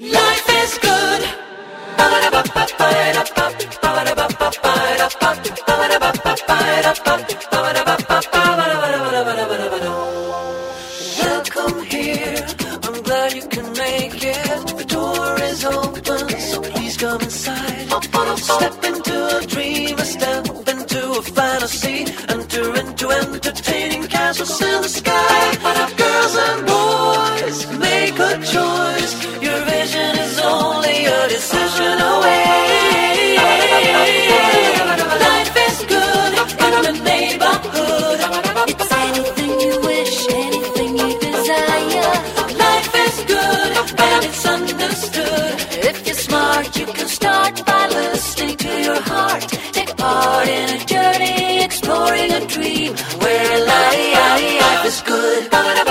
Life is good. Welcome here. I'm glad you can make it. The door is open, so please come inside. Step into a dream, a step into a fantasy. Enter into entertaining castles in the sky. Girls and boys, make a choice. Your vision is only a decision away. Life is good in the neighborhood. It's anything you wish, anything you desire. Life is good and it's understood. If you're smart, you can start by listening to your heart. Take part in a journey, exploring a dream where life is good.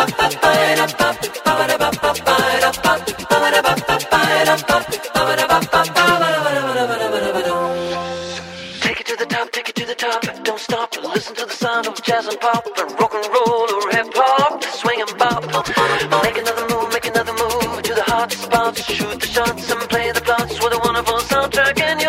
Take it to the top, take it to the top. Don't stop, listen to the sound of jazz and pop and rock and roll or hip hop. Swing and bop. Make another move to the hot spots. Shoot the shots and play the plots with a wonderful soundtrack in